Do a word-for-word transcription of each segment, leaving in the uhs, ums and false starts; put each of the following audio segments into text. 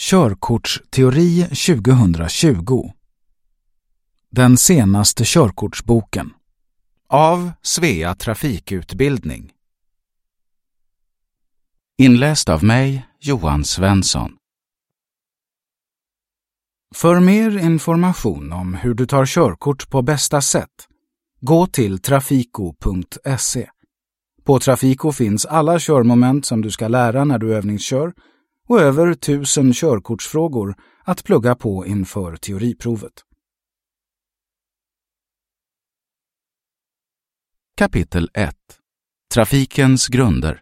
Körkortsteori tjugohundratjugo. Den senaste körkortsboken. Av Svea trafikutbildning. Inläst av mig, Johan Svensson. För mer information om hur du tar körkort på bästa sätt, gå till trafiko punkt se. På Trafiko finns alla körmoment som du ska lära när du övningskör och över tusen körkortsfrågor att plugga på inför teoriprovet. Kapitel ett. Trafikens grunder.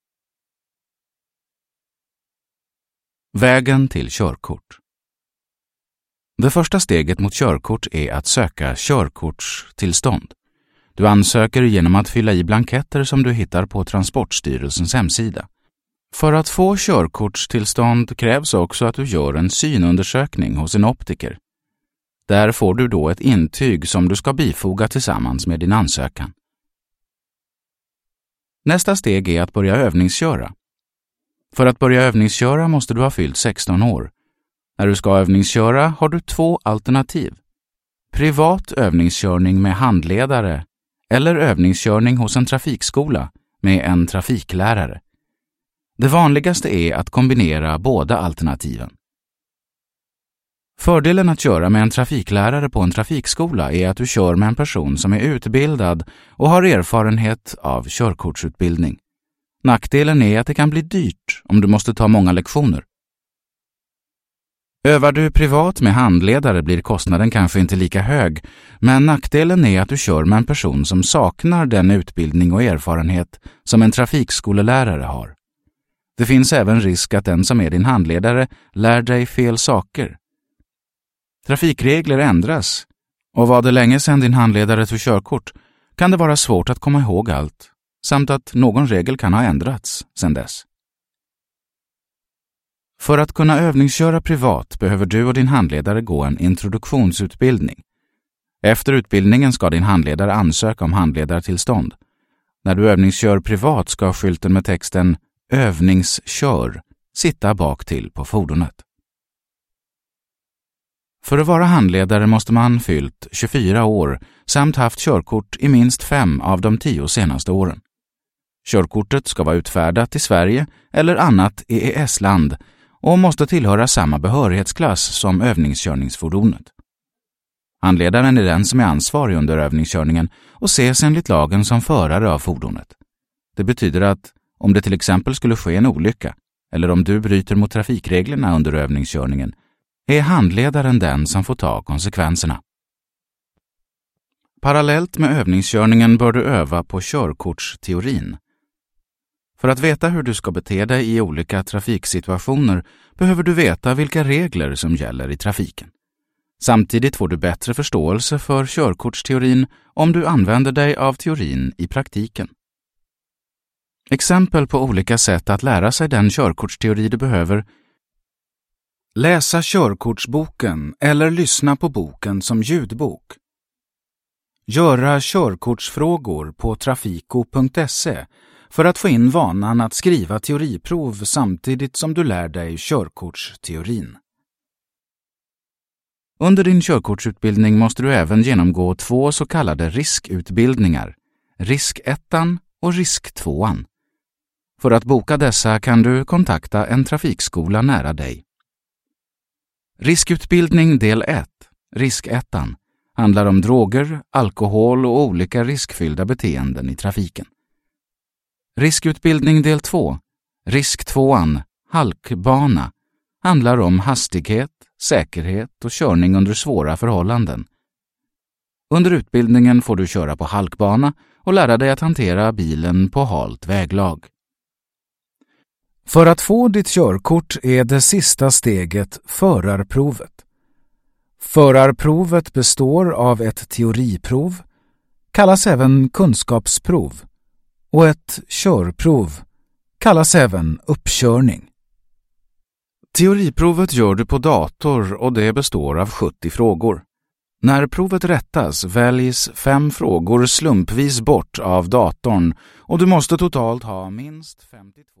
Vägen till körkort. Det första steget mot körkort är att söka körkortstillstånd. Du ansöker genom att fylla i blanketter som du hittar på Transportstyrelsens hemsida. För att få körkortstillstånd krävs också att du gör en synundersökning hos en optiker. Där får du då ett intyg som du ska bifoga tillsammans med din ansökan. Nästa steg är att börja övningsköra. För att börja övningsköra måste du ha fyllt sexton år. När du ska övningsköra har du två alternativ. Privat övningskörning med handledare eller övningskörning hos en trafikskola med en trafiklärare. Det vanligaste är att kombinera båda alternativen. Fördelen att köra med en trafiklärare på en trafikskola är att du kör med en person som är utbildad och har erfarenhet av körkortsutbildning. Nackdelen är att det kan bli dyrt om du måste ta många lektioner. Övar du privat med handledare blir kostnaden kanske inte lika hög, men nackdelen är att du kör med en person som saknar den utbildning och erfarenhet som en trafikskolelärare har. Det finns även risk att den som är din handledare lär dig fel saker. Trafikregler ändras, och var det länge sedan din handledare tog körkort kan det vara svårt att komma ihåg allt, samt att någon regel kan ha ändrats sedan dess. För att kunna övningsköra privat behöver du och din handledare gå en introduktionsutbildning. Efter utbildningen ska din handledare ansöka om handledartillstånd. När du övningskör privat ska skylten med texten övningskör sitta bak till på fordonet. För att vara handledare måste man fyllt tjugofyra år samt haft körkort i minst fem av de tio senaste åren. Körkortet ska vara utfärdat i Sverige eller annat E E S-land och måste tillhöra samma behörighetsklass som övningskörningsfordonet. Handledaren är den som är ansvarig under övningskörningen och ses enligt lagen som förare av fordonet. Det betyder att om det till exempel skulle ske en olycka eller om du bryter mot trafikreglerna under övningskörningen är handledaren den som får ta konsekvenserna. Parallellt med övningskörningen bör du öva på körkortsteorin. För att veta hur du ska bete dig i olika trafiksituationer behöver du veta vilka regler som gäller i trafiken. Samtidigt får du bättre förståelse för körkortsteorin om du använder dig av teorin i praktiken. Exempel på olika sätt att lära sig den körkortsteori du behöver: läsa körkortsboken eller lyssna på boken som ljudbok. Göra körkortsfrågor på trafiko punkt se för att få in vanan att skriva teoriprov samtidigt som du lär dig körkortsteorin. Under din körkortsutbildning måste du även genomgå två så kallade riskutbildningar, risk ettan och risk tvåan. För att boka dessa kan du kontakta en trafikskola nära dig. Riskutbildning del ett, risk ettan, handlar om droger, alkohol och olika riskfyllda beteenden i trafiken. Riskutbildning del två, risk tvåan, halkbana, handlar om hastighet, säkerhet och körning under svåra förhållanden. Under utbildningen får du köra på halkbana och lära dig att hantera bilen på halt väglag. För att få ditt körkort är det sista steget förarprovet. Förarprovet består av ett teoriprov, kallas även kunskapsprov, och ett körprov, kallas även uppkörning. Teoriprovet gör du på dator och det består av sjuttio frågor. När provet rättas väljs fem frågor slumpvis bort av datorn och du måste totalt ha minst femtiotvå